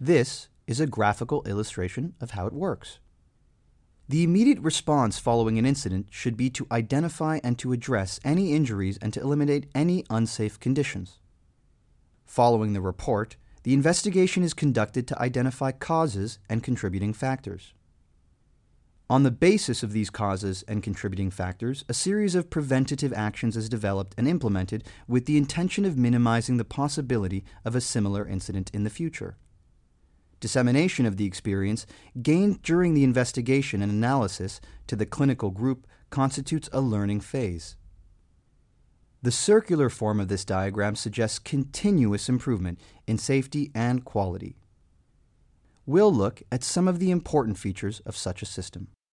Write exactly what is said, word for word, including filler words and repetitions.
This is a graphical illustration of how it works. The immediate response following an incident should be to identify and to address any injuries and to eliminate any unsafe conditions. Following the report, the investigation is conducted to identify causes and contributing factors. On the basis of these causes and contributing factors, a series of preventative actions is developed and implemented with the intention of minimizing the possibility of a similar incident in the future. Dissemination of the experience gained during the investigation and analysis to the clinical group constitutes a learning phase. The circular form of this diagram suggests continuous improvement in safety and quality. We'll look at some of the important features of such a system.